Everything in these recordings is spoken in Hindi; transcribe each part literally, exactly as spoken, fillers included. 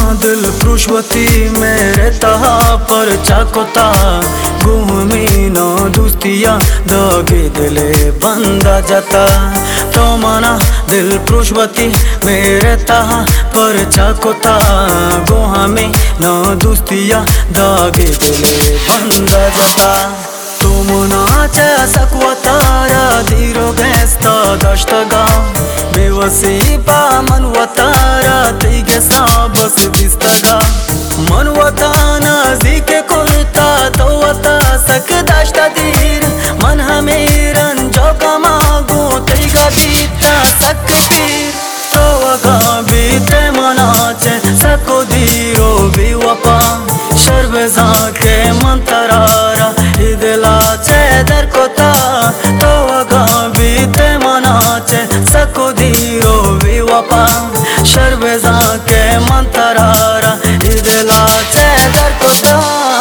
दिल पुष्पति मेरे तहा पर चाकोता घूमी न दुस्तिया दगे दिले बंदा जाता। तो मना दिल पुष्पति मेरे तहा पर चाकोता घूमी न दुस्तिया दगे दिले बंदा जाता। तुम नाच सकवतारा धीरो गैस्ता दश्तगा बेवसी पा मनवतारा तिगे साबस दिस्तगा मनवता नजीक कुलता तो वता सक दश्ता दीर मन हमीरन जो कमागो तिगा बीता सक तीर तो वगा बीते मनाचे सको धीरो भी वपा शर्बजा के मंतरारा दिला चे दर कोता तो वगा बीते मनाचे सको धीरो भी वपा शर्बजा के मंतरारा दिला चे दर कोता।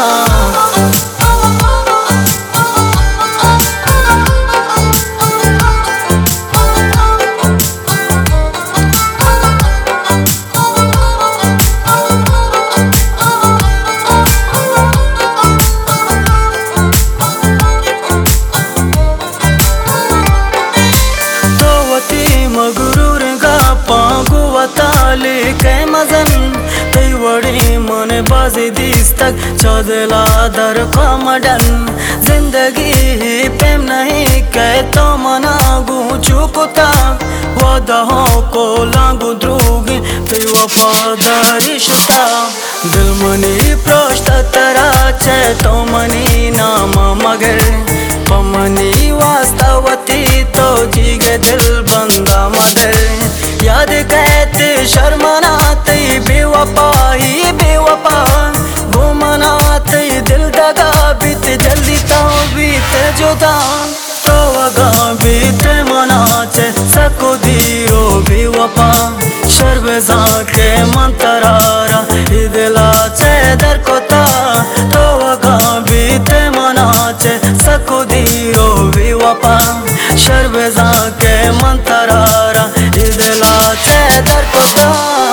ताले के मजन तई वड़ी मन बाजी दिस्तक चौदला दर को मडन जिंदगी ही प्रेम नहीं कह तो मना गु चुकता वदहो को लागू द्रोगी तई वफादारी शता दिल मनी प्रश्न तरा चे तो मनी नाम मगर पमनी वास्तवती तो जीगे दिल बंदा मदर याद कहते शर्मनाते बेवफा ही बेवफा घूमनाते दिल दगा बीत जल्दी तो बीत जुदा तो वगा बीत मनाचे सको धीरो बेवफा शर्बजा के मंतरारा दिला चे दर कोता तो वगा बीत मनाचे सको धीरो बेवफा शर्बजा के मंतरारा दिला चे दर कोता।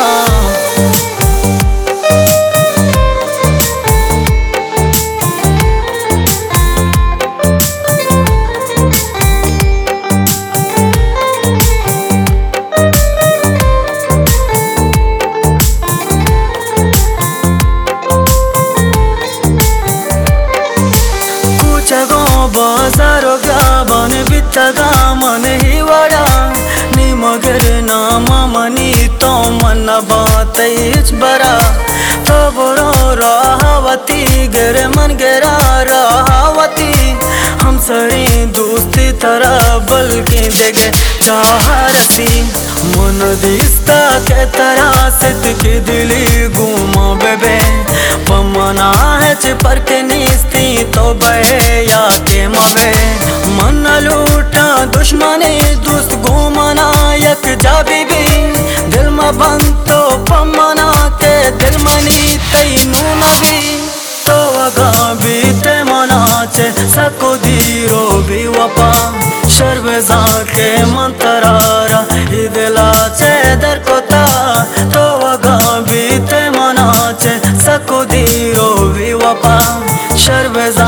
बाजारो गाबन बितगा मन ही वड़ा निमगर नाम मनी तो मन बात बरा तो बरो राहवती गर मन गेरा राहवती हम सरी दोस्ती तरह बल्कि देगे चाहरसी मन दिस्ता के तरह सित की दिली घूमा बेबे पमना है चिपर के निस्ती तो बहे या के मवे मन लूटा दुश्मनी दुस्त घूमना यक जाबी भी दिल में बंद तो पमना के दिल मनी तई नूना भी तो वगा बीते मनाचे सको धीरो भी वपा शर्बजा के मंतरारा दिला चे दर कोता तो वगा बीते मनाचे सको धीरो भी वपा शर्बजा